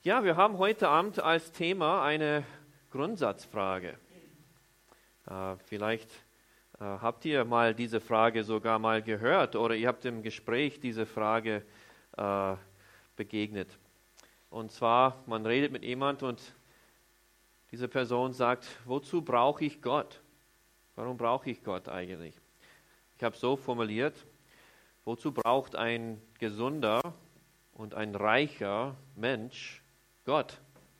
Ja, wir haben heute Abend als Thema eine Grundsatzfrage. Vielleicht habt ihr mal diese Frage sogar mal gehört oder ihr habt im Gespräch diese Frage begegnet. Und zwar, man redet mit jemand und diese Person sagt, wozu brauche ich Gott? Warum brauche ich Gott eigentlich? Ich habe es so formuliert, wozu braucht ein gesunder und ein reicher Mensch Gott?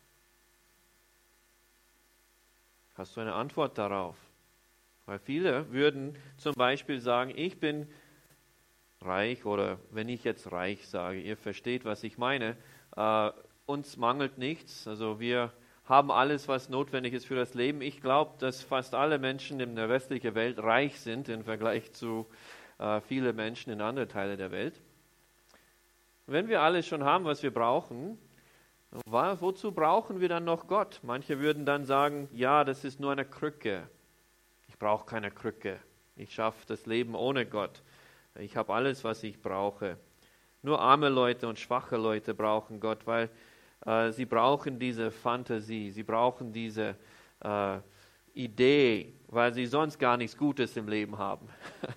Hast du eine Antwort darauf? Weil viele würden zum Beispiel sagen, ich bin reich, oder wenn ich jetzt reich sage, ihr versteht, was ich meine, uns mangelt nichts, also wir haben alles, was notwendig ist für das Leben. Ich glaube, dass fast alle Menschen in der westlichen Welt reich sind im Vergleich zu vielen Menschen in anderen Teilen der Welt. Wenn wir alles schon haben, was wir brauchen, wozu brauchen wir dann noch Gott? Manche würden dann sagen, ja, das ist nur eine Krücke. Ich brauche keine Krücke. Ich schaffe das Leben ohne Gott. Ich habe alles, was ich brauche. Nur arme Leute und schwache Leute brauchen Gott, weil sie brauchen diese Fantasie, sie brauchen diese Idee, weil sie sonst gar nichts Gutes im Leben haben.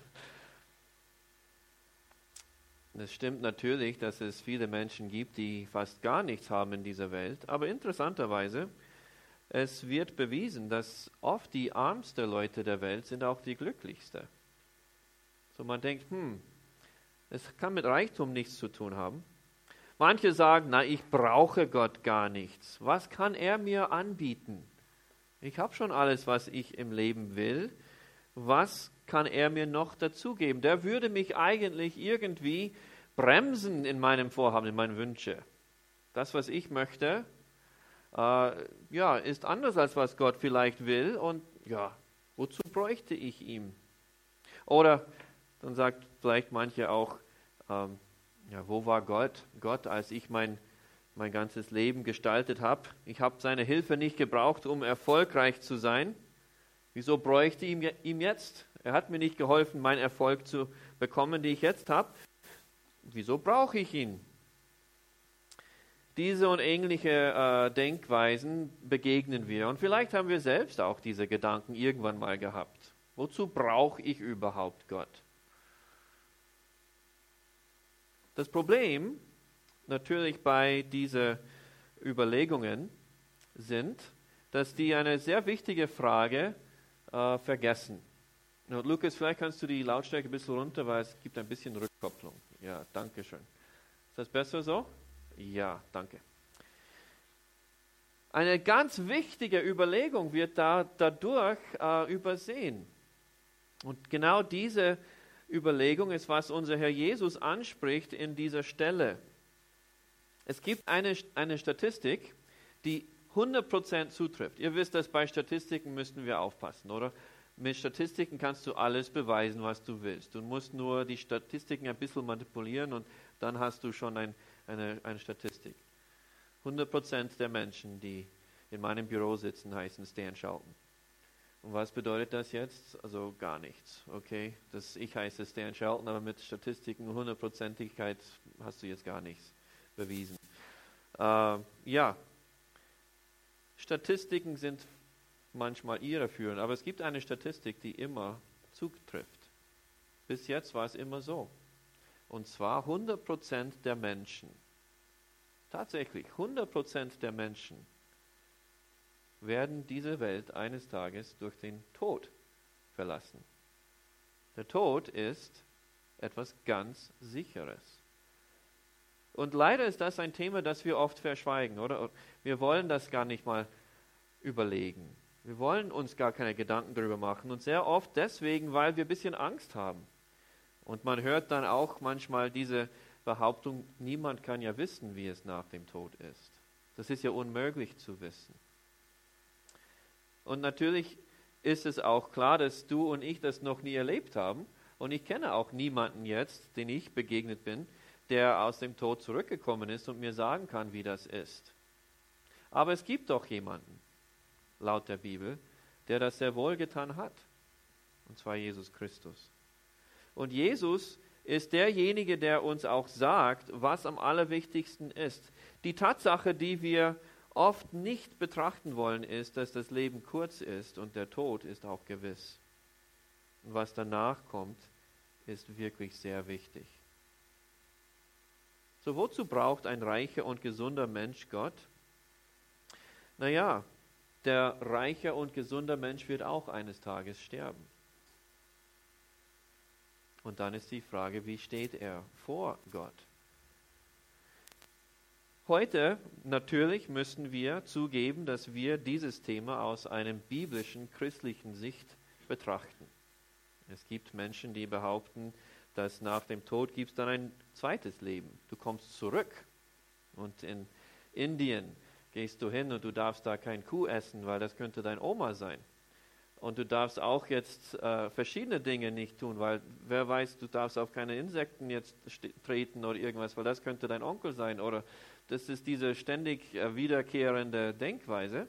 Es stimmt natürlich, dass es viele Menschen gibt, die fast gar nichts haben in dieser Welt. Aber interessanterweise, es wird bewiesen, dass oft die ärmsten Leute der Welt sind auch die glücklichsten. So man denkt, es kann mit Reichtum nichts zu tun haben. Manche sagen, ich brauche Gott gar nichts. Was kann er mir anbieten? Ich habe schon alles, was ich im Leben will. Was kann er mir noch dazugeben? Der würde mich eigentlich irgendwie bremsen in meinem Vorhaben, in meinen Wünschen. Das, was ich möchte, ist anders als was Gott vielleicht will. Und wozu bräuchte ich ihn? Oder dann sagt vielleicht manche auch, wo war Gott? Gott, als ich mein ganzes Leben gestaltet habe. Ich habe seine Hilfe nicht gebraucht, um erfolgreich zu sein. Wieso bräuchte ich ihm jetzt? Er hat mir nicht geholfen, meinen Erfolg zu bekommen, den ich jetzt habe. Wieso brauche ich ihn? Diese und ähnliche Denkweisen begegnen wir. Und vielleicht haben wir selbst auch diese Gedanken irgendwann mal gehabt. Wozu brauche ich überhaupt Gott? Das Problem natürlich bei diesen Überlegungen sind, dass die eine sehr wichtige Frage vergessen. Und Lukas, vielleicht kannst du die Lautstärke ein bisschen runter, weil es gibt ein bisschen Rückkopplung. Ja, danke schön. Ist das besser so? Ja, danke. Eine ganz wichtige Überlegung wird dadurch übersehen. Und genau diese Überlegung ist, was unser Herr Jesus anspricht in dieser Stelle. Es gibt eine Statistik, die 100% zutrifft. Ihr wisst, dass bei Statistiken müssen wir aufpassen, oder? Mit Statistiken kannst du alles beweisen, was du willst. Du musst nur die Statistiken ein bisschen manipulieren und dann hast du schon eine Statistik. 100% der Menschen, die in meinem Büro sitzen, heißen Stan Shelton. Und was bedeutet das jetzt? Also gar nichts, okay? Ich heiße Stan Shelton, aber mit Statistiken 100%igkeit hast du jetzt gar nichts bewiesen. Statistiken sind manchmal irreführend, aber es gibt eine Statistik, die immer zutrifft. Bis jetzt war es immer so. Und zwar 100% der Menschen, tatsächlich 100% der Menschen werden diese Welt eines Tages durch den Tod verlassen. Der Tod ist etwas ganz Sicheres. Und leider ist das ein Thema, das wir oft verschweigen, oder? Wir wollen das gar nicht mal überlegen. Wir wollen uns gar keine Gedanken darüber machen. Und sehr oft deswegen, weil wir ein bisschen Angst haben. Und man hört dann auch manchmal diese Behauptung, niemand kann ja wissen, wie es nach dem Tod ist. Das ist ja unmöglich zu wissen. Und natürlich ist es auch klar, dass du und ich das noch nie erlebt haben. Und ich kenne auch niemanden jetzt, den ich begegnet bin, der aus dem Tod zurückgekommen ist und mir sagen kann, wie das ist. Aber es gibt doch jemanden, laut der Bibel, der das sehr wohl getan hat. Und zwar Jesus Christus. Und Jesus ist derjenige, der uns auch sagt, was am allerwichtigsten ist. Die Tatsache, die wir oft nicht betrachten wollen, ist, dass das Leben kurz ist und der Tod ist auch gewiss. Und was danach kommt, ist wirklich sehr wichtig. So, wozu braucht ein reicher und gesunder Mensch Gott? Naja, der reiche und gesunder Mensch wird auch eines Tages sterben. Und dann ist die Frage, wie steht er vor Gott? Heute natürlich müssen wir zugeben, dass wir dieses Thema aus einer biblischen, christlichen Sicht betrachten. Es gibt Menschen, die behaupten, dass nach dem Tod gibt es dann ein zweites Leben. Du kommst zurück und in Indien gehst du hin und du darfst da kein Kuh essen, weil das könnte dein Oma sein. Und du darfst auch jetzt verschiedene Dinge nicht tun, weil wer weiß, du darfst auf keine Insekten jetzt treten oder irgendwas, weil das könnte dein Onkel sein. Oder das ist diese ständig wiederkehrende Denkweise.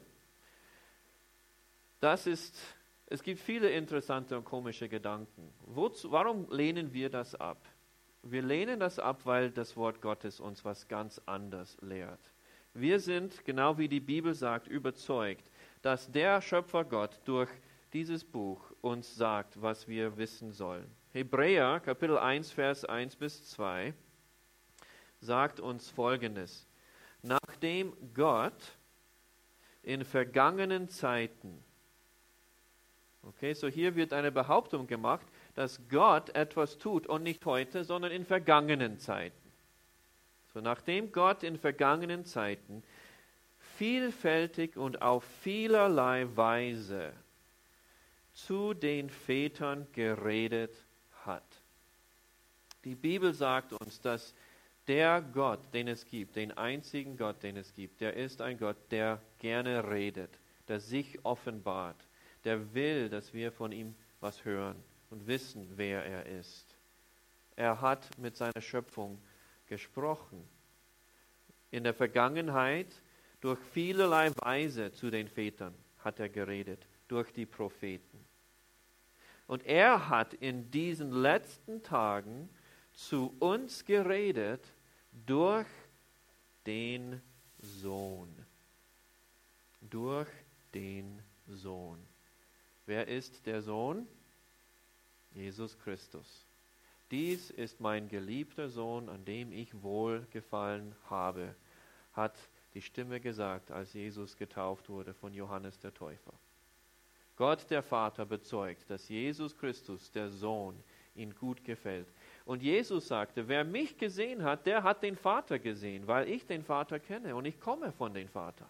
Es gibt viele interessante und komische Gedanken. Warum lehnen wir das ab? Wir lehnen das ab, weil das Wort Gottes uns was ganz anderes lehrt. Wir sind, genau wie die Bibel sagt, überzeugt, dass der Schöpfer Gott durch dieses Buch uns sagt, was wir wissen sollen. Hebräer, Kapitel 1, Vers 1 bis 2, sagt uns Folgendes. Nachdem Gott in vergangenen Zeiten, okay, so hier wird eine Behauptung gemacht, dass Gott etwas tut und nicht heute, sondern in vergangenen Zeiten. So, nachdem Gott in vergangenen Zeiten vielfältig und auf vielerlei Weise zu den Vätern geredet hat. Die Bibel sagt uns, dass der Gott, den es gibt, den einzigen Gott, den es gibt, der ist ein Gott, der gerne redet, der sich offenbart, der will, dass wir von ihm was hören und wissen, wer er ist. Er hat mit seiner Schöpfung gesprochen. In der Vergangenheit, durch vielerlei Weise zu den Vätern hat er geredet, durch die Propheten. Und er hat in diesen letzten Tagen zu uns geredet durch den Sohn. Durch den Sohn. Wer ist der Sohn? Jesus Christus. Dies ist mein geliebter Sohn, an dem ich Wohlgefallen habe, hat die Stimme gesagt, als Jesus getauft wurde von Johannes der Täufer. Gott der Vater bezeugt, dass Jesus Christus, der Sohn, ihm gut gefällt. Und Jesus sagte, wer mich gesehen hat, der hat den Vater gesehen, weil ich den Vater kenne und ich komme von dem Vater.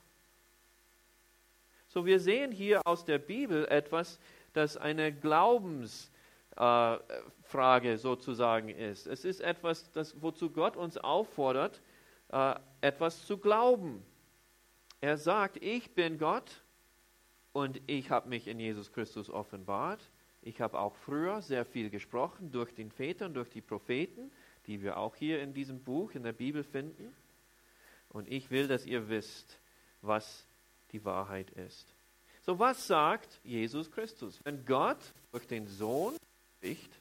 So, wir sehen hier aus der Bibel etwas, das eine Glaubensfrage sozusagen ist. Es ist etwas, wozu Gott uns auffordert, etwas zu glauben. Er sagt, ich bin Gott. Und ich habe mich in Jesus Christus offenbart. Ich habe auch früher sehr viel gesprochen durch den Vätern, durch die Propheten, die wir auch hier in diesem Buch, in der Bibel finden. Und ich will, dass ihr wisst, was die Wahrheit ist. So, was sagt Jesus Christus? Wenn Gott durch den Sohn spricht,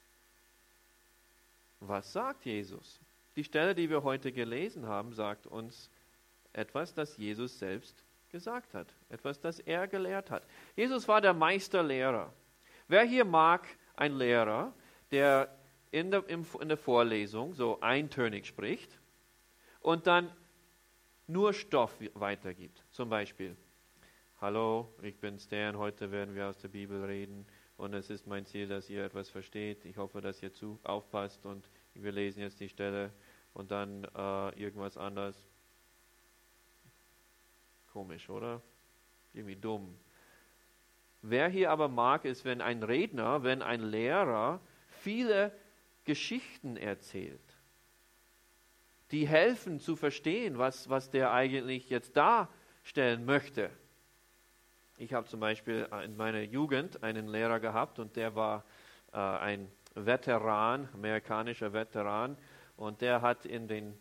was sagt Jesus? Die Stelle, die wir heute gelesen haben, sagt uns etwas, das Jesus selbst gesagt hat, etwas, das er gelehrt hat. Jesus war der Meisterlehrer. Wer hier mag einen Lehrer, der in der Vorlesung so eintönig spricht und dann nur Stoff weitergibt? Zum Beispiel, hallo, ich bin Stan, heute werden wir aus der Bibel reden und es ist mein Ziel, dass ihr etwas versteht. Ich hoffe, dass ihr aufpasst und wir lesen jetzt die Stelle und dann irgendwas anderes. Komisch, oder? Irgendwie dumm. Wer hier aber mag, ist, wenn ein Redner, wenn ein Lehrer viele Geschichten erzählt, die helfen zu verstehen, was der eigentlich jetzt darstellen möchte. Ich habe zum Beispiel in meiner Jugend einen Lehrer gehabt und der war ein Veteran, amerikanischer Veteran, und der hat in den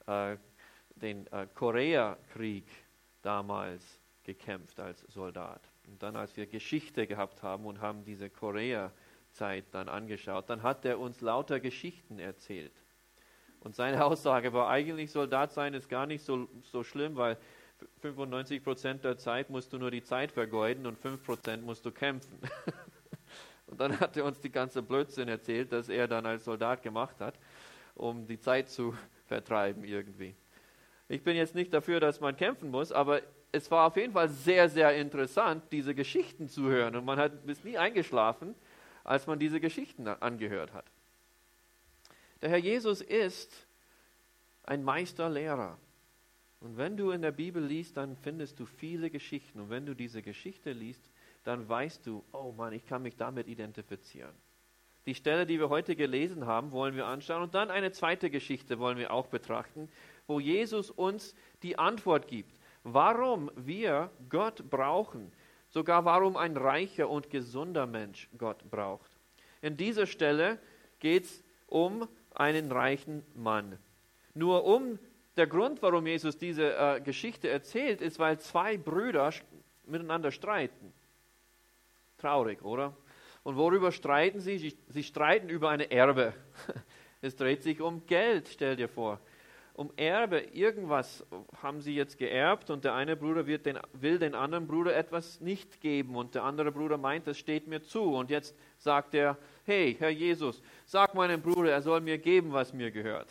Koreakrieg damals gekämpft als Soldat. Und dann, als wir Geschichte gehabt haben und haben diese Korea-Zeit dann angeschaut, dann hat er uns lauter Geschichten erzählt. Und seine Aussage war, eigentlich Soldat sein ist gar nicht so schlimm, weil 95% der Zeit musst du nur die Zeit vergeuden und 5% musst du kämpfen. Und dann hat er uns die ganze Blödsinn erzählt, dass er dann als Soldat gemacht hat, um die Zeit zu vertreiben irgendwie. Ich bin jetzt nicht dafür, dass man kämpfen muss, aber es war auf jeden Fall sehr, sehr interessant, diese Geschichten zu hören. Und man ist nie eingeschlafen, als man diese Geschichten angehört hat. Der Herr Jesus ist ein Meisterlehrer. Und wenn du in der Bibel liest, dann findest du viele Geschichten. Und wenn du diese Geschichte liest, dann weißt du, oh Mann, ich kann mich damit identifizieren. Die Stelle, die wir heute gelesen haben, wollen wir anschauen. Und dann eine zweite Geschichte wollen wir auch betrachten, wo Jesus uns die Antwort gibt, warum wir Gott brauchen. Sogar warum ein reicher und gesunder Mensch Gott braucht. In dieser Stelle geht es um einen reichen Mann. Nur der Grund, warum Jesus diese Geschichte erzählt, ist, weil zwei Brüder miteinander streiten. Traurig, oder? Und worüber streiten sie? Sie streiten über eine Erbe. Es dreht sich um Geld, stell dir vor. Um Erbe, irgendwas haben sie jetzt geerbt und der eine Bruder will den anderen Bruder etwas nicht geben und der andere Bruder meint, das steht mir zu. Und jetzt sagt er, hey, Herr Jesus, sag meinem Bruder, er soll mir geben, was mir gehört.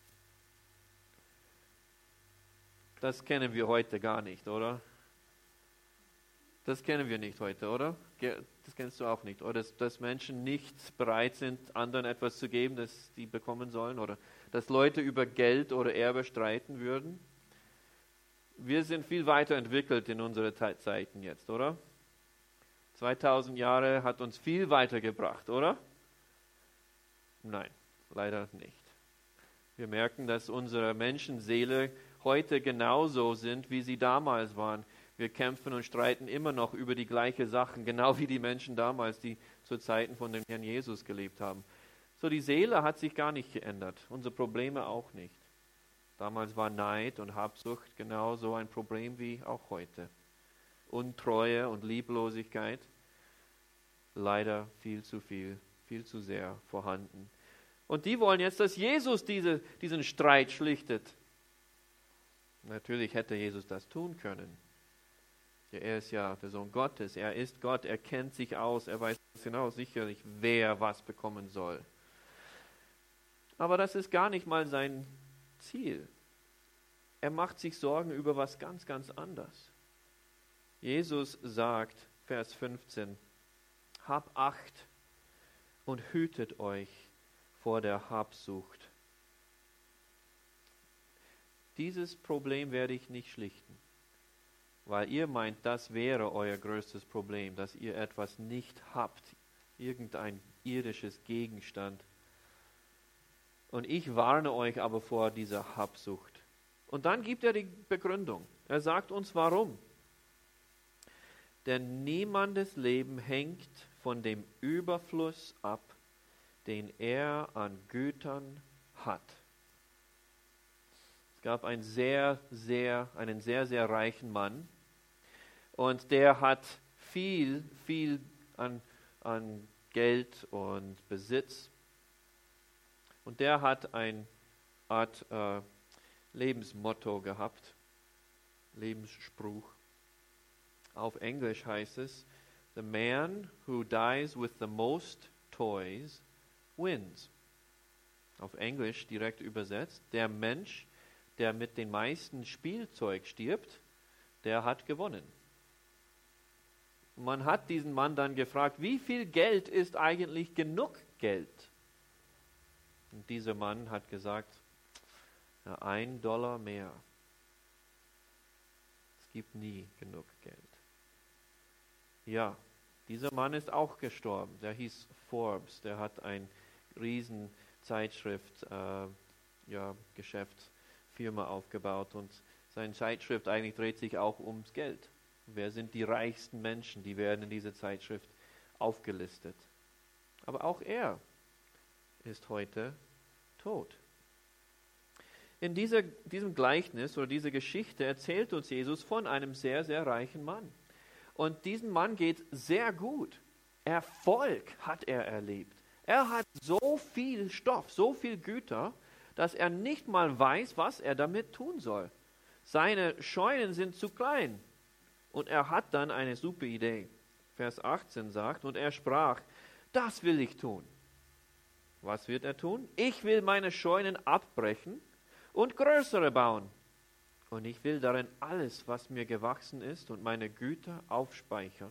Das kennen wir heute gar nicht, oder? Das kennen wir nicht heute, oder? Das kennst du auch nicht, oder? Dass Menschen nicht bereit sind, anderen etwas zu geben, das die bekommen sollen, oder dass Leute über Geld oder Erbe streiten würden. Wir sind viel weiter entwickelt in unseren Zeiten jetzt, oder? 2000 Jahre hat uns viel weitergebracht, oder? Nein, leider nicht. Wir merken, dass unsere Menschenseele heute genauso sind, wie sie damals waren. Wir kämpfen und streiten immer noch über die gleichen Sachen, genau wie die Menschen damals, die zu Zeiten von dem Herrn Jesus gelebt haben. So, die Seele hat sich gar nicht geändert, unsere Probleme auch nicht. Damals war Neid und Habsucht genauso ein Problem wie auch heute. Untreue und Lieblosigkeit, leider viel zu sehr vorhanden. Und die wollen jetzt, dass Jesus diesen Streit schlichtet. Natürlich hätte Jesus das tun können. Ja, er ist ja der Sohn Gottes, er ist Gott, er kennt sich aus, er weiß genau sicherlich, wer was bekommen soll. Aber das ist gar nicht mal sein Ziel. Er macht sich Sorgen über was ganz, ganz anderes. Jesus sagt, Vers 15, Habt Acht und hütet euch vor der Habsucht. Dieses Problem werde ich nicht schlichten, weil ihr meint, das wäre euer größtes Problem, dass ihr etwas nicht habt, irgendein irdisches Gegenstand. Und ich warne euch aber vor dieser Habsucht. Und dann gibt er die Begründung. Er sagt uns warum. Denn niemandes Leben hängt von dem Überfluss ab, den er an Gütern hat. Es gab einen sehr, sehr reichen Mann und der hat viel an Geld und Besitz. Und der hat eine Art Lebensmotto gehabt, Lebensspruch. Auf Englisch heißt es, The man who dies with the most toys wins. Auf Englisch direkt übersetzt, der Mensch, der mit den meisten Spielzeug stirbt, der hat gewonnen. Man hat diesen Mann dann gefragt, wie viel Geld ist eigentlich genug Geld? Und dieser Mann hat gesagt, ja, $1 mehr. Es gibt nie genug Geld. Ja, dieser Mann ist auch gestorben. Der hieß Forbes. Der hat ein riesen Zeitschrift, Geschäftsfirma aufgebaut und seine Zeitschrift eigentlich dreht sich auch ums Geld. Wer sind die reichsten Menschen? Die werden in dieser Zeitschrift aufgelistet. Aber auch er ist heute tot. In diesem Gleichnis oder dieser Geschichte erzählt uns Jesus von einem sehr, sehr reichen Mann. Und diesem Mann geht sehr gut. Erfolg hat er erlebt. Er hat so viel Stoff, so viel Güter, dass er nicht mal weiß, was er damit tun soll. Seine Scheunen sind zu klein. Und er hat dann eine super Idee. Vers 18 sagt, und er sprach, das will ich tun. Was wird er tun? Ich will meine Scheunen abbrechen und größere bauen. Und ich will darin alles, was mir gewachsen ist, und meine Güter aufspeichern.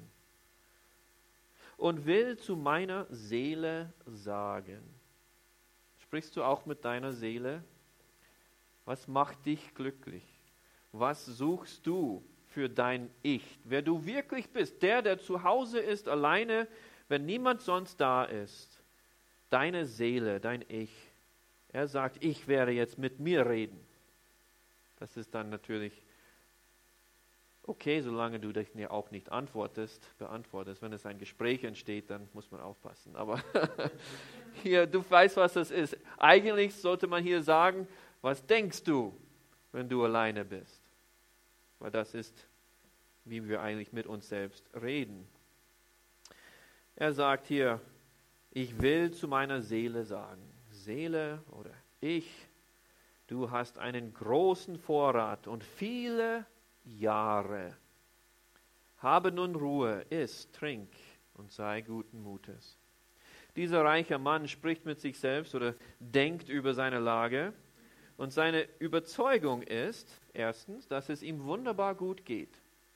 Und will zu meiner Seele sagen. Sprichst du auch mit deiner Seele? Was macht dich glücklich? Was suchst du für dein Ich? Wer du wirklich bist, der zu Hause ist, alleine, wenn niemand sonst da ist. Deine Seele, dein Ich. Er sagt, ich werde jetzt mit mir reden. Das ist dann natürlich okay, solange du dich auch nicht beantwortest. Wenn es ein Gespräch entsteht, dann muss man aufpassen. Aber hier, du weißt, was das ist. Eigentlich sollte man hier sagen, was denkst du, wenn du alleine bist? Weil das ist, wie wir eigentlich mit uns selbst reden. Er sagt hier, ich will zu meiner Seele sagen, Seele oder ich, du hast einen großen Vorrat und viele Jahre. Habe nun Ruhe, iss, trink und sei guten Mutes. Dieser reiche Mann spricht mit sich selbst oder denkt über seine Lage und seine Überzeugung ist, erstens, dass es ihm wunderbar gut geht.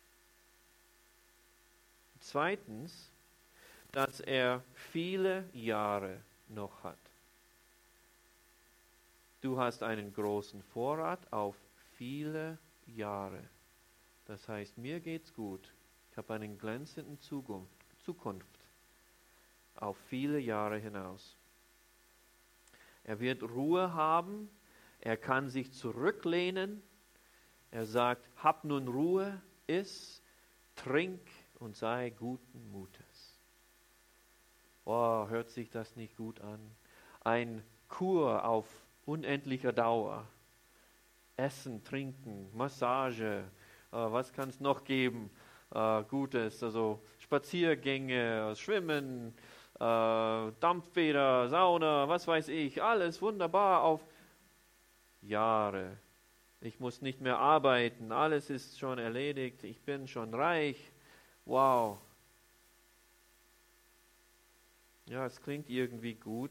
Zweitens, dass er viele Jahre noch hat. Du hast einen großen Vorrat auf viele Jahre. Das heißt, mir geht's gut. Ich habe einen glänzenden Zukunft auf viele Jahre hinaus. Er wird Ruhe haben. Er kann sich zurücklehnen. Er sagt, hab nun Ruhe, iss, trink und sei guten Mutes. Oh, hört sich das nicht gut an? Ein Kur auf unendlicher Dauer. Essen, trinken, Massage, was kann es noch geben? Gutes, also Spaziergänge, Schwimmen, Dampfbäder, Sauna, was weiß ich, alles wunderbar auf Jahre. Ich muss nicht mehr arbeiten, alles ist schon erledigt, ich bin schon reich. Wow. Ja, es klingt irgendwie gut,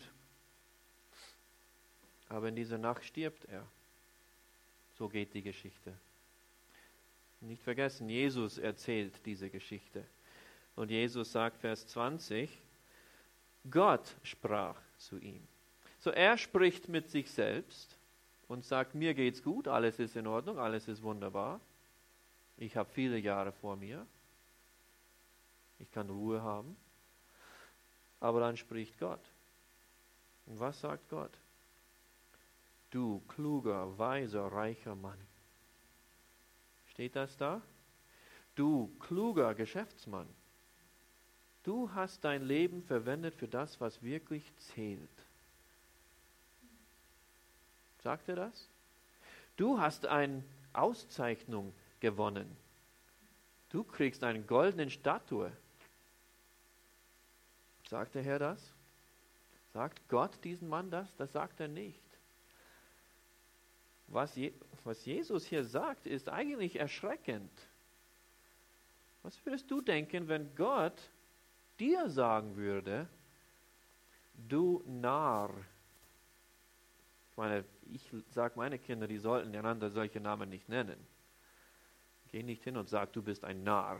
aber in dieser Nacht stirbt er. So geht die Geschichte. Nicht vergessen, Jesus erzählt diese Geschichte. Und Jesus sagt, Vers 20, Gott sprach zu ihm. So er spricht mit sich selbst und sagt, mir geht's gut, alles ist in Ordnung, alles ist wunderbar. Ich habe viele Jahre vor mir. Ich kann Ruhe haben. Aber dann spricht Gott. Und was sagt Gott? Du kluger, weiser, reicher Mann. Steht das da? Du kluger Geschäftsmann. Du hast dein Leben verwendet für das, was wirklich zählt. Sagt er das? Du hast eine Auszeichnung gewonnen. Du kriegst eine goldene Statue. Sagt der Herr das? Sagt Gott diesen Mann das? Das sagt er nicht. Was Jesus hier sagt, ist eigentlich erschreckend. Was würdest du denken, wenn Gott dir sagen würde, du Narr? Ich sage meine Kinder, die sollten einander solche Namen nicht nennen. Geh nicht hin und sag, du bist ein Narr.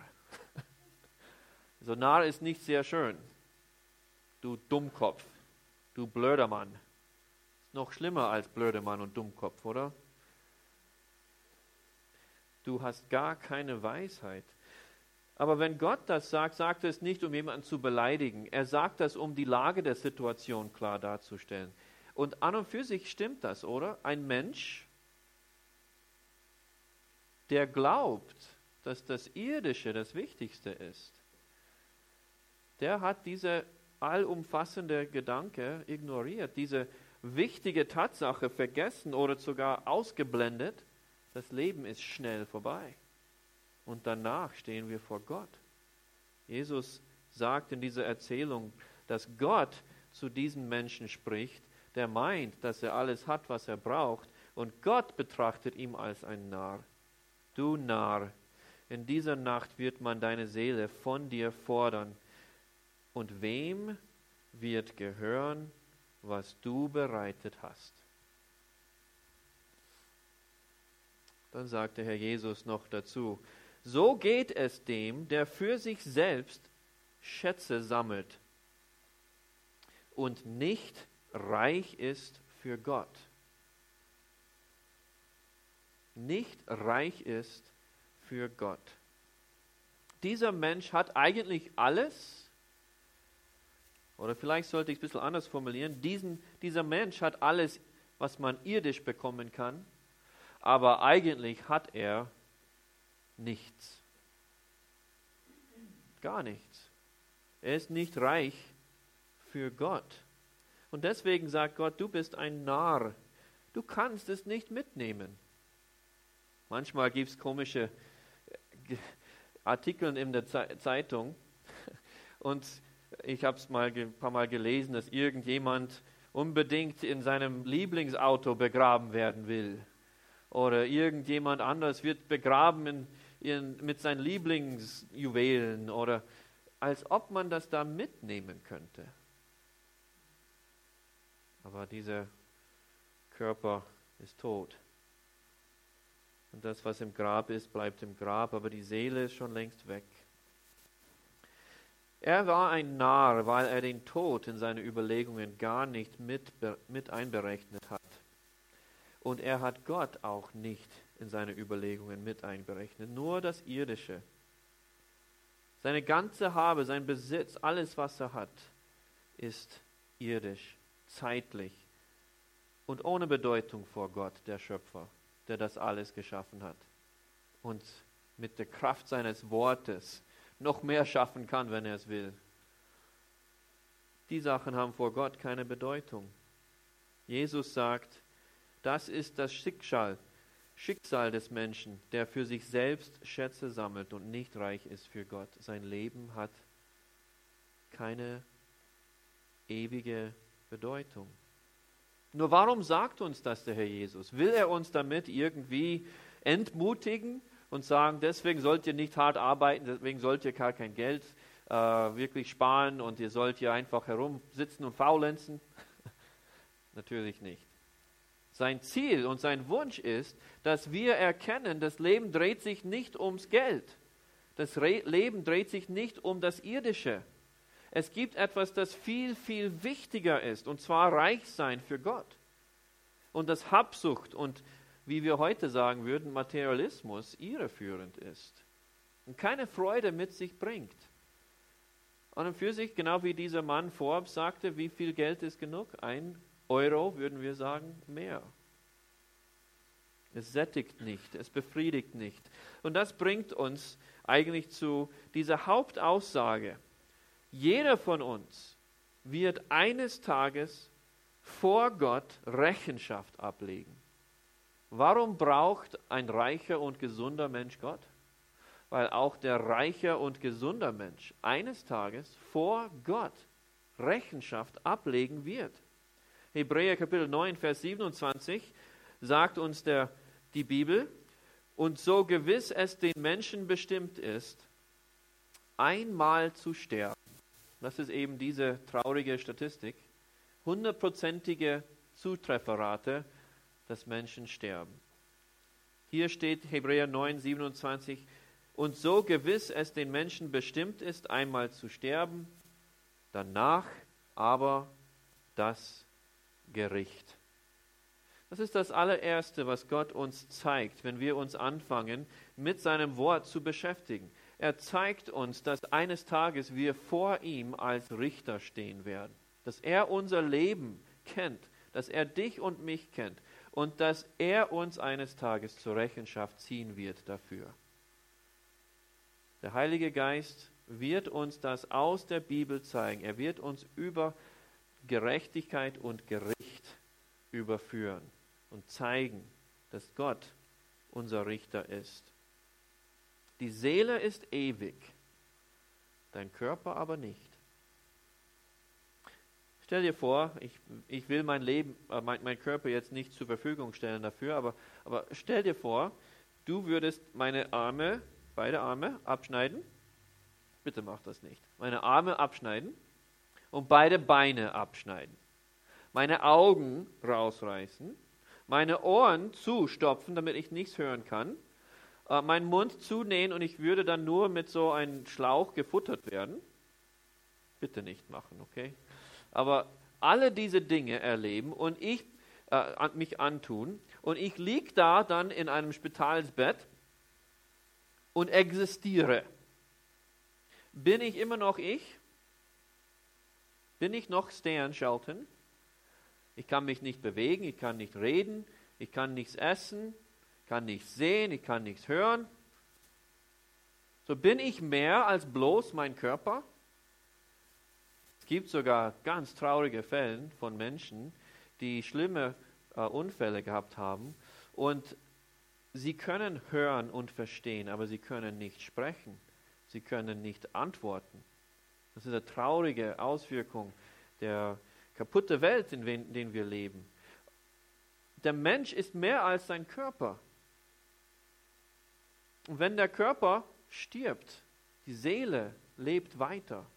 So Narr ist nicht sehr schön. Du Dummkopf, du blöder Mann. Ist noch schlimmer als blöder Mann und Dummkopf, oder? Du hast gar keine Weisheit. Aber wenn Gott das sagt, sagt er es nicht, um jemanden zu beleidigen. Er sagt das, um die Lage der Situation klar darzustellen. Und an und für sich stimmt das, oder? Ein Mensch, der glaubt, dass das Irdische das Wichtigste ist, der hat diese allumfassende Gedanke ignoriert, diese wichtige Tatsache vergessen oder sogar ausgeblendet. Das Leben ist schnell vorbei. Und danach stehen wir vor Gott. Jesus sagt in dieser Erzählung, dass Gott zu diesen Menschen spricht, der meint, dass er alles hat, was er braucht, und Gott betrachtet ihn als ein Narr. Du Narr, in dieser Nacht wird man deine Seele von dir fordern. Und wem wird gehören, was du bereitet hast? Dann sagt der Herr Jesus noch dazu, so geht es dem, der für sich selbst Schätze sammelt und nicht reich ist für Gott. Nicht reich ist für Gott. Dieser Mensch hat eigentlich alles, oder vielleicht sollte ich es ein bisschen anders formulieren, dieser Mensch hat alles, was man irdisch bekommen kann, aber eigentlich hat er nichts. Gar nichts. Er ist nicht reich für Gott. Und deswegen sagt Gott, du bist ein Narr. Du kannst es nicht mitnehmen. Manchmal gibt es komische Artikel in der Zeitung und ich habe es ein paar Mal gelesen, dass irgendjemand unbedingt in seinem Lieblingsauto begraben werden will. Oder irgendjemand anders wird begraben mit seinen Lieblingsjuwelen. Oder als ob man das da mitnehmen könnte. Aber dieser Körper ist tot. Und das, was im Grab ist, bleibt im Grab, aber die Seele ist schon längst weg. Er war ein Narr, weil er den Tod in seine Überlegungen gar nicht mit einberechnet hat. Und er hat Gott auch nicht in seine Überlegungen mit einberechnet, nur das Irdische. Seine ganze Habe, sein Besitz, alles, was er hat, ist irdisch, zeitlich und ohne Bedeutung vor Gott, der Schöpfer, der das alles geschaffen hat und mit der Kraft seines Wortes noch mehr schaffen kann, wenn er es will. Die Sachen haben vor Gott keine Bedeutung. Jesus sagt, das ist das Schicksal des Menschen, der für sich selbst Schätze sammelt und nicht reich ist für Gott. Sein Leben hat keine ewige Bedeutung. Nur warum sagt uns das der Herr Jesus? Will er uns damit irgendwie entmutigen und sagen, deswegen sollt ihr nicht hart arbeiten, deswegen sollt ihr gar kein Geld wirklich sparen und ihr sollt hier einfach herumsitzen und faulenzen? Natürlich nicht. Sein Ziel und sein Wunsch ist, dass wir erkennen, das Leben dreht sich nicht ums Geld. Das Leben dreht sich nicht um das Irdische. Es gibt etwas, das viel, viel wichtiger ist, und zwar reich sein für Gott. Und das Habsucht und, wie wir heute sagen würden, Materialismus irreführend ist und keine Freude mit sich bringt. Und für sich, genau wie dieser Mann Forbes sagte, wie viel Geld ist genug? 1 Euro, würden wir sagen, mehr. Es sättigt nicht, es befriedigt nicht. Und das bringt uns eigentlich zu dieser Hauptaussage. Jeder von uns wird eines Tages vor Gott Rechenschaft ablegen. Warum braucht ein reicher und gesunder Mensch Gott? Weil auch der reiche und gesunder Mensch eines Tages vor Gott Rechenschaft ablegen wird. Hebräer Kapitel 9, Vers 27 sagt uns die Bibel, und so gewiss es den Menschen bestimmt ist, einmal zu sterben. Das ist eben diese traurige Statistik. 100%ige Zutrefferrate, dass Menschen sterben. Hier steht Hebräer 9, 27, und so gewiss es den Menschen bestimmt ist, einmal zu sterben, danach aber das Gericht. Das ist das allererste, was Gott uns zeigt, wenn wir uns anfangen, mit seinem Wort zu beschäftigen. Er zeigt uns, dass eines Tages wir vor ihm als Richter stehen werden. Dass er unser Leben kennt, dass er dich und mich kennt und dass er uns eines Tages zur Rechenschaft ziehen wird dafür. Der Heilige Geist wird uns das aus der Bibel zeigen. Er wird uns über Gerechtigkeit und Gericht überführen und zeigen, dass Gott unser Richter ist. Die Seele ist ewig, dein Körper aber nicht. Stell dir vor, ich will mein Leben, mein Körper jetzt nicht zur Verfügung stellen dafür, aber stell dir vor, du würdest meine Arme, beide Arme abschneiden. Bitte mach das nicht. Meine Arme abschneiden und beide Beine abschneiden. Meine Augen rausreißen, meine Ohren zustopfen, damit ich nichts hören kann, meinen Mund zunähen und ich würde dann nur mit so einem Schlauch gefuttert werden. Bitte nicht machen, okay? Aber alle diese Dinge erleben und mich antun und ich liege da dann in einem Spitalsbett und existiere. Bin ich immer noch ich? Bin ich noch Stan Shelton? Ich kann mich nicht bewegen, ich kann nicht reden, ich kann nichts essen, ich kann nichts sehen, ich kann nichts hören. So bin ich mehr als bloß mein Körper? Es gibt sogar ganz traurige Fälle von Menschen, die schlimme Unfälle gehabt haben und sie können hören und verstehen, aber sie können nicht sprechen. Sie können nicht antworten. Das ist eine traurige Auswirkung der kaputten Welt, in der wir leben. Der Mensch ist mehr als sein Körper. Und wenn der Körper stirbt, die Seele lebt weiter.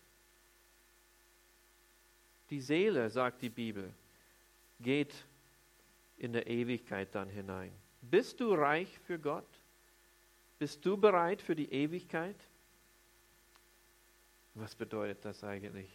Die Seele, sagt die Bibel, geht in der Ewigkeit dann hinein. Bist du reich für Gott? Bist du bereit für die Ewigkeit? Was bedeutet das eigentlich?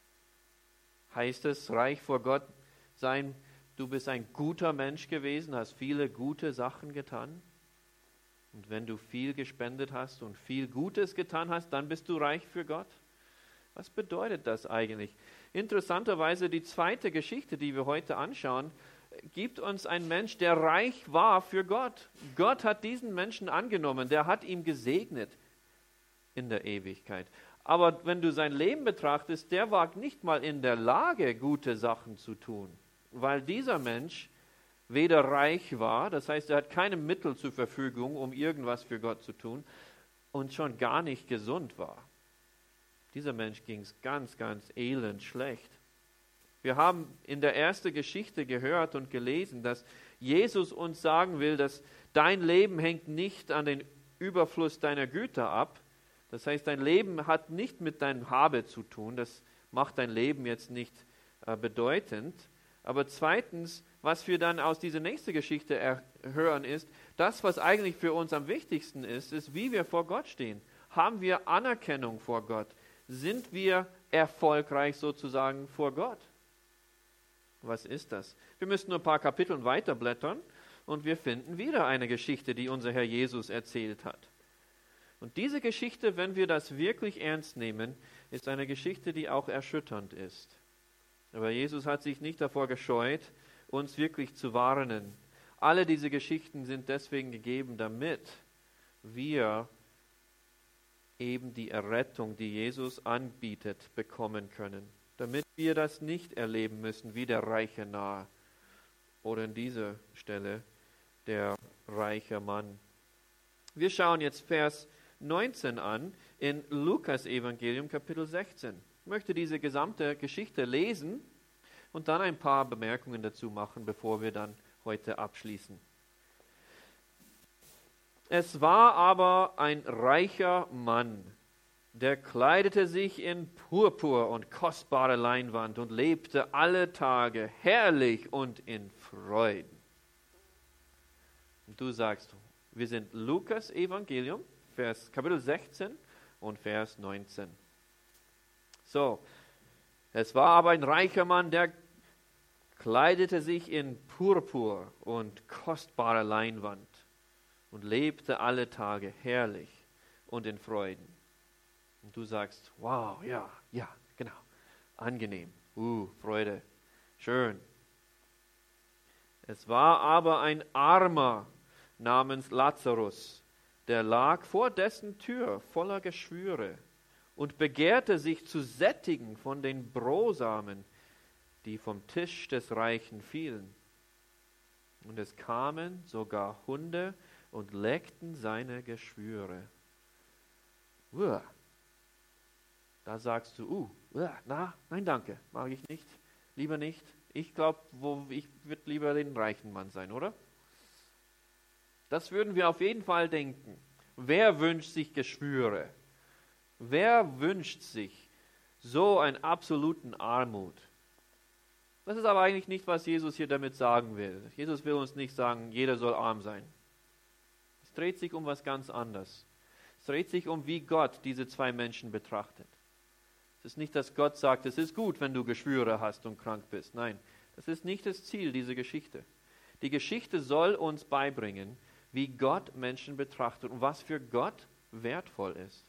Heißt es, reich vor Gott sein, du bist ein guter Mensch gewesen, hast viele gute Sachen getan? Und wenn du viel gespendet hast und viel Gutes getan hast, dann bist du reich für Gott? Was bedeutet das eigentlich? Interessanterweise die zweite Geschichte, die wir heute anschauen, gibt uns einen Mensch, der reich war für Gott. Gott hat diesen Menschen angenommen, der hat ihn gesegnet in der Ewigkeit. Aber wenn du sein Leben betrachtest, der war nicht mal in der Lage, gute Sachen zu tun, weil dieser Mensch weder reich war, das heißt, er hat keine Mittel zur Verfügung, um irgendwas für Gott zu tun, und schon gar nicht gesund war. Dieser Mensch ging es ganz, ganz elend schlecht. Wir haben in der ersten Geschichte gehört und gelesen, dass Jesus uns sagen will, dass dein Leben hängt nicht an den Überfluss deiner Güter ab. Das heißt, dein Leben hat nicht mit deinem Habe zu tun. Das macht dein Leben jetzt nicht bedeutend. Aber zweitens, was wir dann aus dieser nächsten Geschichte hören, ist, das, was eigentlich für uns am wichtigsten ist, wie wir vor Gott stehen. Haben wir Anerkennung vor Gott? Sind wir erfolgreich sozusagen vor Gott? Was ist das? Wir müssen nur ein paar Kapitel weiterblättern und wir finden wieder eine Geschichte, die unser Herr Jesus erzählt hat. Und diese Geschichte, wenn wir das wirklich ernst nehmen, ist eine Geschichte, die auch erschütternd ist. Aber Jesus hat sich nicht davor gescheut, uns wirklich zu warnen. Alle diese Geschichten sind deswegen gegeben, damit wir eben die Errettung, die Jesus anbietet, bekommen können. Damit wir das nicht erleben müssen, wie der reiche Narr oder in dieser Stelle der reiche Mann. Wir schauen jetzt Vers 19 an in Lukas Evangelium Kapitel 16. Ich möchte diese gesamte Geschichte lesen und dann ein paar Bemerkungen dazu machen, bevor wir dann heute abschließen. Es war aber ein reicher Mann, der kleidete sich in Purpur und kostbare Leinwand und lebte alle Tage herrlich und in Freuden. Und du sagst, wir sind Lukas Evangelium, Kapitel 16 und Vers 19. So, es war aber ein reicher Mann, der kleidete sich in Purpur und kostbare Leinwand und lebte alle Tage herrlich und in Freuden. Und du sagst, wow, ja, genau, angenehm, Freude, schön. Es war aber ein Armer namens Lazarus, der lag vor dessen Tür voller Geschwüre und begehrte sich zu sättigen von den Brosamen, die vom Tisch des Reichen fielen. Und es kamen sogar Hunde und leckten seine Geschwüre. Da sagst du, nein danke, mag ich nicht. Lieber nicht. Ich glaube, ich würde lieber den reichen Mann sein, oder? Das würden wir auf jeden Fall denken. Wer wünscht sich Geschwüre? Wer wünscht sich so einen absoluten Armut? Das ist aber eigentlich nicht, was Jesus hier damit sagen will. Jesus will uns nicht sagen, jeder soll arm sein. Es dreht sich um was ganz anderes. Es dreht sich um, wie Gott diese zwei Menschen betrachtet. Es ist nicht, dass Gott sagt, es ist gut, wenn du Geschwüre hast und krank bist. Nein, das ist nicht das Ziel dieser Geschichte. Die Geschichte soll uns beibringen, wie Gott Menschen betrachtet und was für Gott wertvoll ist.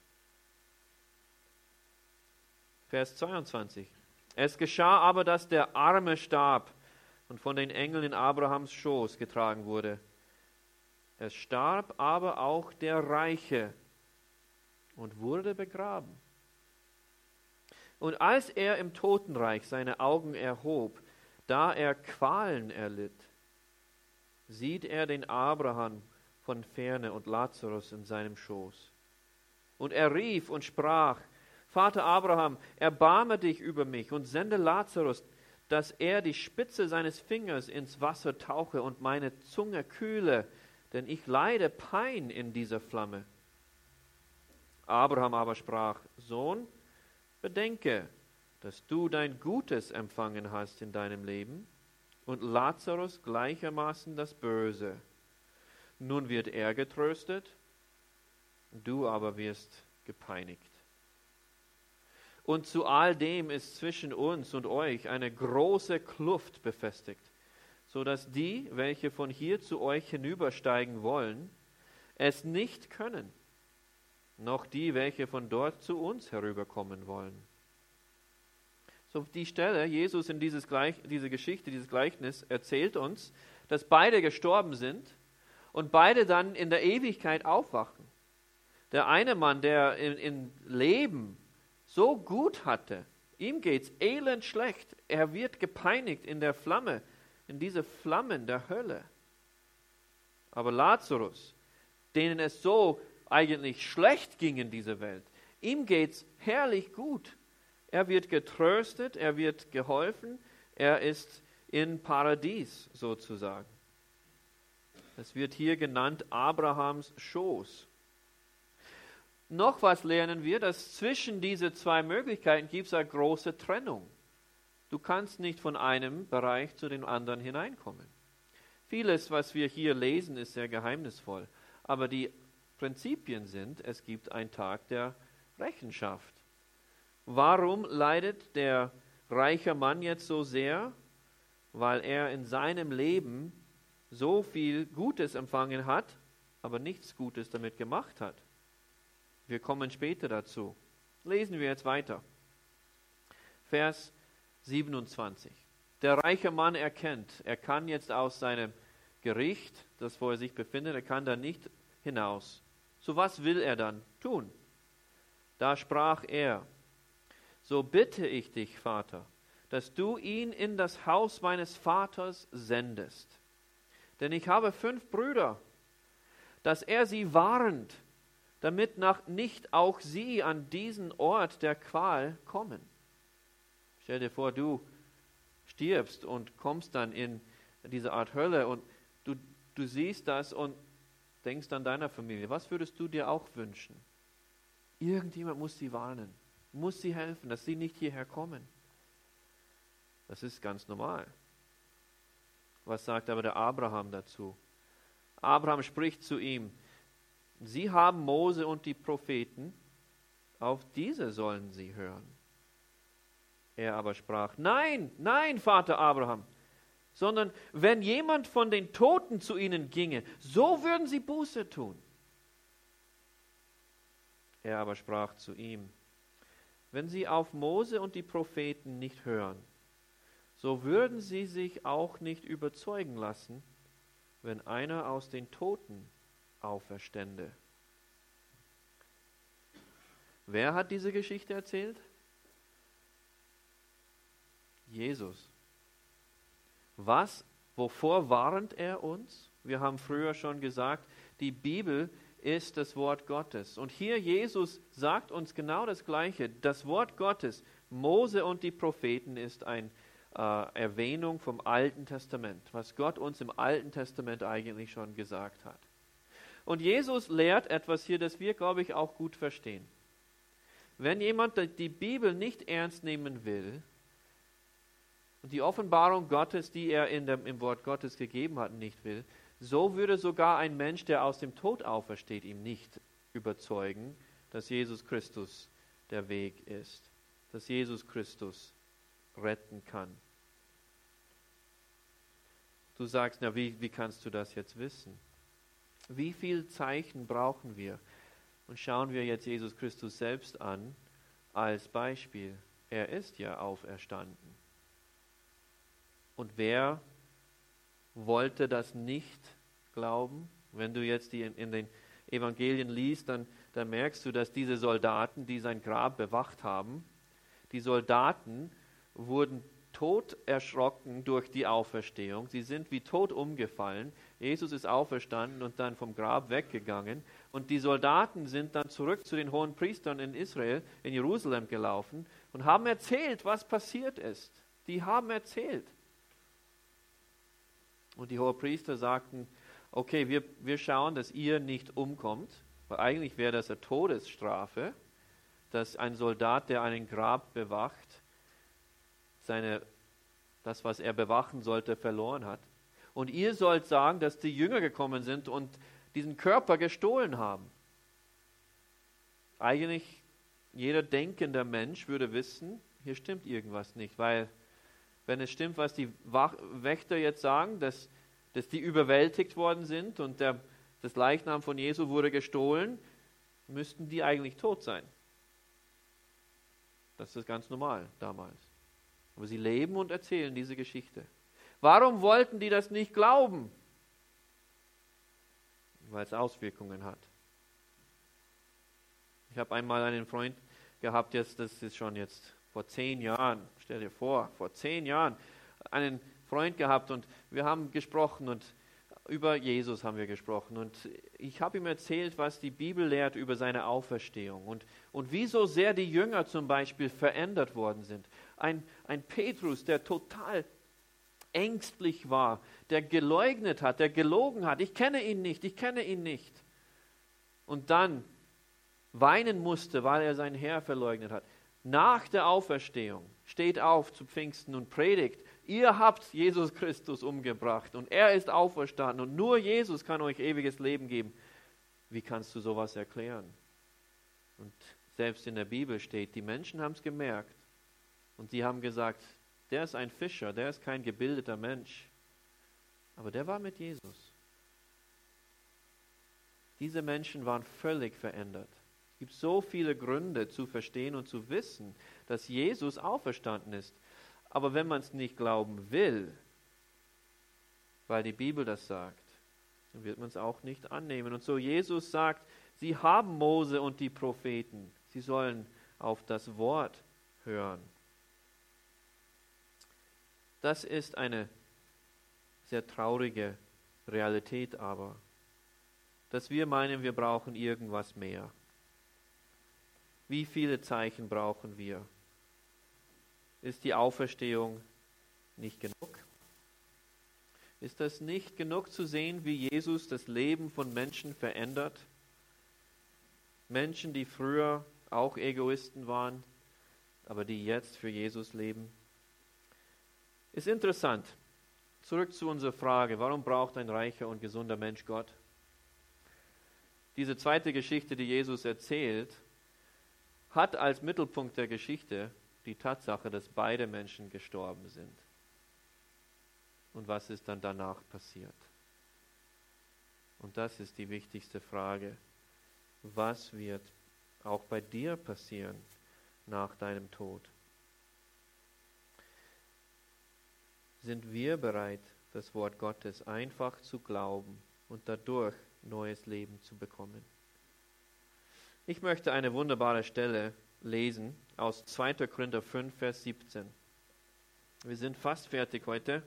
Vers 22. Es geschah aber, dass der Arme starb und von den Engeln in Abrahams Schoß getragen wurde. Es starb aber auch der Reiche und wurde begraben. Und als er im Totenreich seine Augen erhob, da er Qualen erlitt, sieht er den Abraham von ferne und Lazarus in seinem Schoß. Und er rief und sprach, Vater Abraham, erbarme dich über mich und sende Lazarus, dass er die Spitze seines Fingers ins Wasser tauche und meine Zunge kühle, denn ich leide Pein in dieser Flamme. Abraham aber sprach, Sohn, bedenke, dass du dein Gutes empfangen hast in deinem Leben und Lazarus gleichermaßen das Böse. Nun wird er getröstet, du aber wirst gepeinigt. Und zu all dem ist zwischen uns und euch eine große Kluft befestigt, so dass die, welche von hier zu euch hinübersteigen wollen, es nicht können, noch die, welche von dort zu uns herüberkommen wollen. So die Stelle, Jesus in diese Geschichte, dieses Gleichnis, erzählt uns, dass beide gestorben sind und beide dann in der Ewigkeit aufwachen. Der eine Mann, der im Leben so gut hatte, ihm geht's elend schlecht. Er wird gepeinigt in der Flamme, in diese Flammen der Hölle. Aber Lazarus, denen es so eigentlich schlecht ging in dieser Welt, ihm geht's herrlich gut. Er wird getröstet, er wird geholfen, er ist in Paradies sozusagen. Es wird hier genannt Abrahams Schoß. Noch was lernen wir, dass zwischen diese zwei Möglichkeiten gibt es eine große Trennung. Du kannst nicht von einem Bereich zu dem anderen hineinkommen. Vieles, was wir hier lesen, ist sehr geheimnisvoll. Aber die Prinzipien sind, es gibt einen Tag der Rechenschaft. Warum leidet der reiche Mann jetzt so sehr? Weil er in seinem Leben so viel Gutes empfangen hat, aber nichts Gutes damit gemacht hat. Wir kommen später dazu. Lesen wir jetzt weiter. Vers 27. Der reiche Mann erkennt, er kann jetzt aus seinem Gericht, das vor sich befindet, er kann da nicht hinaus. So was will er dann tun? Da sprach er, so bitte ich dich, Vater, dass du ihn in das Haus meines Vaters sendest. Denn ich habe 5 Brüder, dass er sie warnt, damit nicht auch sie an diesen Ort der Qual kommen. Stell dir vor, du stirbst und kommst dann in diese Art Hölle und du siehst das und denkst an deiner Familie. Was würdest du dir auch wünschen? Irgendjemand muss sie warnen, muss sie helfen, dass sie nicht hierher kommen. Das ist ganz normal. Was sagt aber der Abraham dazu? Abraham spricht zu ihm, sie haben Mose und die Propheten, auf diese sollen sie hören. Er aber sprach, nein, nein, Vater Abraham, sondern wenn jemand von den Toten zu ihnen ginge, so würden sie Buße tun. Er aber sprach zu ihm, wenn sie auf Mose und die Propheten nicht hören, so würden sie sich auch nicht überzeugen lassen, wenn einer aus den Toten auferstände. Wer hat diese Geschichte erzählt? Jesus. Wovor warnt er uns? Wir haben früher schon gesagt, die Bibel ist das Wort Gottes. Und hier Jesus sagt uns genau das Gleiche. Das Wort Gottes, Mose und die Propheten, ist ein Erwähnung vom Alten Testament, was Gott uns im Alten Testament eigentlich schon gesagt hat. Und Jesus lehrt etwas hier, das wir, glaube ich, auch gut verstehen. Wenn jemand die Bibel nicht ernst nehmen will und die Offenbarung Gottes, die er im Wort Gottes gegeben hat, nicht will, so würde sogar ein Mensch, der aus dem Tod aufersteht, ihm nicht überzeugen, dass Jesus Christus der Weg ist, dass Jesus Christus retten kann. Du sagst, na, wie kannst du das jetzt wissen? Wie viele Zeichen brauchen wir? Und schauen wir jetzt Jesus Christus selbst an als Beispiel. Er ist ja auferstanden. Und wer wollte das nicht glauben? Wenn du jetzt in den Evangelien liest, dann merkst du, dass diese Soldaten, die sein Grab bewacht haben, die Soldaten wurden tot erschrocken durch die Auferstehung. Sie sind wie tot umgefallen. Jesus ist auferstanden und dann vom Grab weggegangen. Und die Soldaten sind dann zurück zu den hohen Priestern in Israel, in Jerusalem gelaufen und haben erzählt, was passiert ist. Die haben erzählt. Und die hohen Priester sagten, okay, wir schauen, dass ihr nicht umkommt, weil eigentlich wäre das eine Todesstrafe, dass ein Soldat, der einen Grab bewacht, das, was er bewachen sollte, verloren hat. Und ihr sollt sagen, dass die Jünger gekommen sind und diesen Körper gestohlen haben. Eigentlich jeder denkende Mensch würde wissen, hier stimmt irgendwas nicht, weil wenn es stimmt, was die Wächter jetzt sagen, dass die überwältigt worden sind und das Leichnam von Jesu wurde gestohlen, müssten die eigentlich tot sein. Das ist ganz normal damals. Aber sie leben und erzählen diese Geschichte. Warum wollten die das nicht glauben? Weil es Auswirkungen hat. Ich habe einmal einen Freund gehabt, das ist schon jetzt vor 10 Jahren, stell dir vor, vor 10 Jahren, einen Freund gehabt und wir haben gesprochen und über Jesus haben wir gesprochen und ich habe ihm erzählt, was die Bibel lehrt über seine Auferstehung und wie so sehr die Jünger zum Beispiel verändert worden sind. Ein Petrus, der total ängstlich war, der geleugnet hat, der gelogen hat. Ich kenne ihn nicht. Und dann weinen musste, weil er seinen Herr verleugnet hat. Nach der Auferstehung steht auf zu Pfingsten und predigt, ihr habt Jesus Christus umgebracht und er ist auferstanden und nur Jesus kann euch ewiges Leben geben. Wie kannst du sowas erklären? Und selbst in der Bibel steht, die Menschen haben es gemerkt und sie haben gesagt, der ist ein Fischer, der ist kein gebildeter Mensch. Aber der war mit Jesus. Diese Menschen waren völlig verändert. Es gibt so viele Gründe zu verstehen und zu wissen, dass Jesus auferstanden ist. Aber wenn man es nicht glauben will, weil die Bibel das sagt, dann wird man es auch nicht annehmen. Und so Jesus sagt, sie haben Mose und die Propheten. Sie sollen auf das Wort hören. Das ist eine sehr traurige Realität aber, dass wir meinen, wir brauchen irgendwas mehr. Wie viele Zeichen brauchen wir? Ist die Auferstehung nicht genug? Ist das nicht genug zu sehen, wie Jesus das Leben von Menschen verändert? Menschen, die früher auch Egoisten waren, aber die jetzt für Jesus leben. Ist interessant. Zurück zu unserer Frage, warum braucht ein reicher und gesunder Mensch Gott? Diese zweite Geschichte, die Jesus erzählt, hat als Mittelpunkt der Geschichte die Tatsache, dass beide Menschen gestorben sind. Und was ist dann danach passiert? Und das ist die wichtigste Frage. Was wird auch bei dir passieren nach deinem Tod? Sind wir bereit, das Wort Gottes einfach zu glauben und dadurch neues Leben zu bekommen? Ich möchte eine wunderbare Stelle lesen aus 2. Korinther 5, Vers 17. Wir sind fast fertig heute.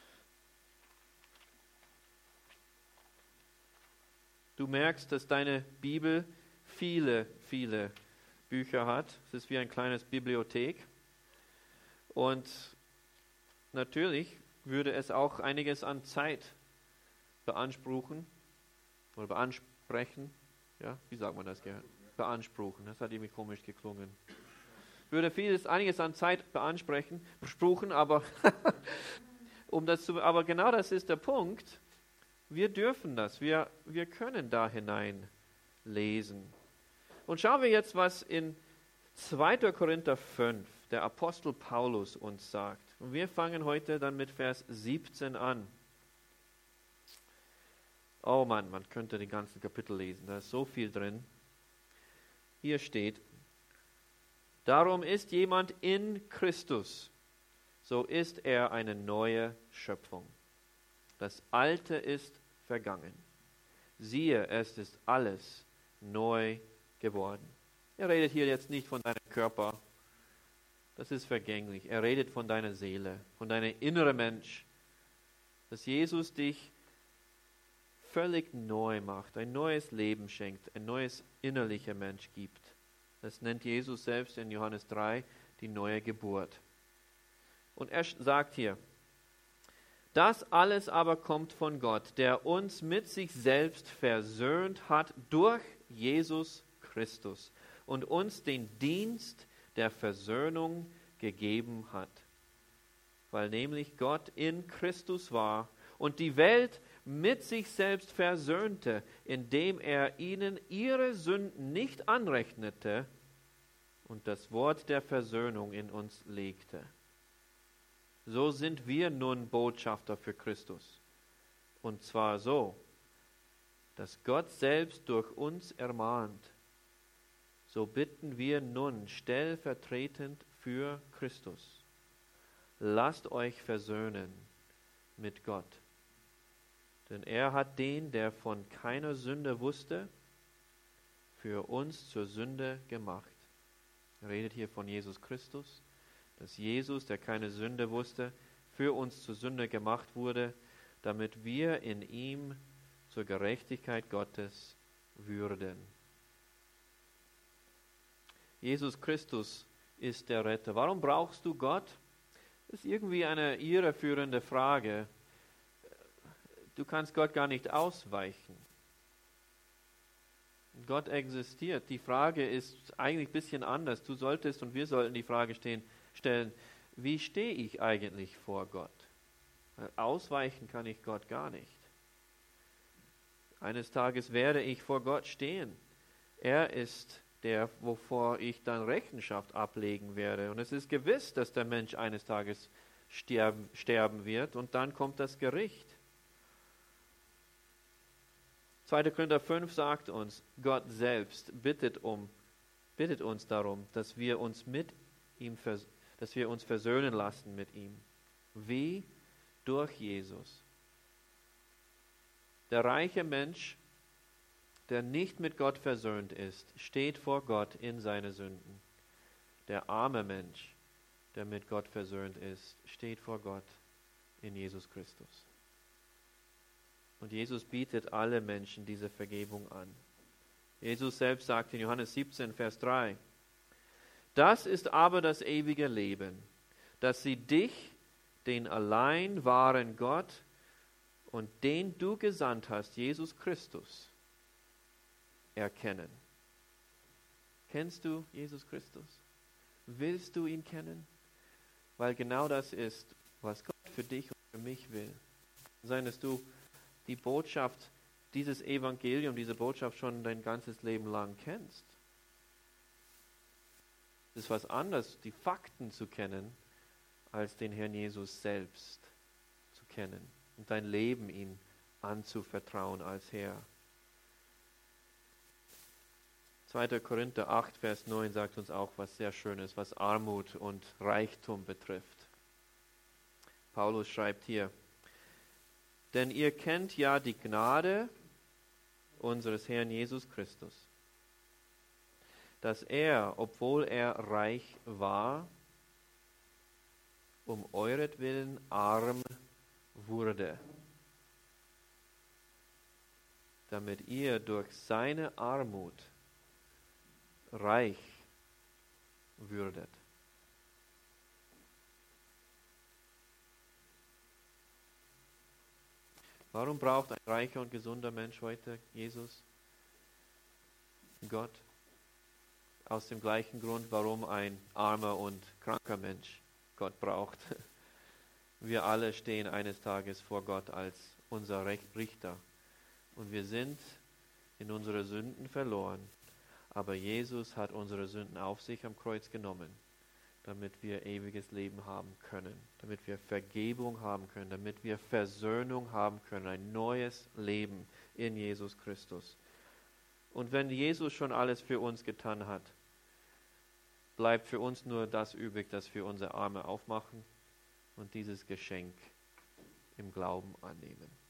Du merkst, dass deine Bibel viele, viele Bücher hat. Es ist wie ein kleines Bibliothek. Und natürlich würde es auch einiges an Zeit beanspruchen oder beansprechen. Ja, wie sagt man das gerne? Beanspruchen, das hat irgendwie komisch geklungen. Würde einiges an Zeit beanspruchen, aber aber genau das ist der Punkt. Wir dürfen das, wir können da hinein lesen. Und schauen wir jetzt, was in 2. Korinther 5 der Apostel Paulus uns sagt. Und wir fangen heute dann mit Vers 17 an. Oh Mann, man könnte den ganzen Kapitel lesen, da ist so viel drin. Hier steht: Darum ist jemand in Christus, so ist er eine neue Schöpfung. Das Alte ist vergangen. Siehe, es ist alles neu geworden. Er redet hier jetzt nicht von deinem Körper, das ist vergänglich. Er redet von deiner Seele, von deinem inneren Mensch, dass Jesus dich völlig neu macht, ein neues Leben schenkt, ein neues innerlicher Mensch gibt. Das nennt Jesus selbst in Johannes 3 die neue Geburt. Und er sagt hier: Das alles aber kommt von Gott, der uns mit sich selbst versöhnt hat durch Jesus Christus und uns den Dienst der Versöhnung gegeben hat. Weil nämlich Gott in Christus war und die Welt mit sich selbst versöhnte, indem er ihnen ihre Sünden nicht anrechnete und das Wort der Versöhnung in uns legte. So sind wir nun Botschafter für Christus. Und zwar so, dass Gott selbst durch uns ermahnt. So bitten wir nun stellvertretend für Christus: Lasst euch versöhnen mit Gott. Denn er hat den, der von keiner Sünde wusste, für uns zur Sünde gemacht. Er redet hier von Jesus Christus, dass Jesus, der keine Sünde wusste, für uns zur Sünde gemacht wurde, damit wir in ihm zur Gerechtigkeit Gottes würden. Jesus Christus ist der Retter. Warum brauchst du Gott? Das ist irgendwie eine irreführende Frage. Du kannst Gott gar nicht ausweichen. Gott existiert. Die Frage ist eigentlich ein bisschen anders. Du solltest und wir sollten die Frage stellen, wie stehe ich eigentlich vor Gott? Ausweichen kann ich Gott gar nicht. Eines Tages werde ich vor Gott stehen. Er ist der, wovor ich dann Rechenschaft ablegen werde. Und es ist gewiss, dass der Mensch eines Tages sterben wird und dann kommt das Gericht. 2. Korinther 5 sagt uns, Gott selbst bittet uns darum, dass wir uns versöhnen lassen mit ihm. Wie? Durch Jesus. Der reiche Mensch, der nicht mit Gott versöhnt ist, steht vor Gott in seine Sünden. Der arme Mensch, der mit Gott versöhnt ist, steht vor Gott in Jesus Christus. Und Jesus bietet alle Menschen diese Vergebung an. Jesus selbst sagt in Johannes 17, Vers 3, das ist aber das ewige Leben, dass sie dich, den allein wahren Gott und den du gesandt hast, Jesus Christus, erkennen. Kennst du Jesus Christus? Willst du ihn kennen? Weil genau das ist, was Gott für dich und für mich will. Sein, dass du die Botschaft, dieses Evangelium, diese Botschaft schon dein ganzes Leben lang kennst. Es ist was anderes, die Fakten zu kennen, als den Herrn Jesus selbst zu kennen und dein Leben ihm anzuvertrauen als Herr. 2. Korinther 8, Vers 9 sagt uns auch was sehr Schönes, was Armut und Reichtum betrifft. Paulus schreibt hier, denn ihr kennt ja die Gnade unseres Herrn Jesus Christus, dass er, obwohl er reich war, um euretwillen arm wurde, damit ihr durch seine Armut reich würdet. Warum braucht ein reicher und gesunder Mensch heute Jesus? Gott. Aus dem gleichen Grund, warum ein armer und kranker Mensch Gott braucht. Wir alle stehen eines Tages vor Gott als unser Richter. Und wir sind in unsere Sünden verloren. Aber Jesus hat unsere Sünden auf sich am Kreuz genommen, damit wir ewiges Leben haben können, damit wir Vergebung haben können, damit wir Versöhnung haben können, ein neues Leben in Jesus Christus. Und wenn Jesus schon alles für uns getan hat, bleibt für uns nur das übrig, dass wir unsere Arme aufmachen und dieses Geschenk im Glauben annehmen.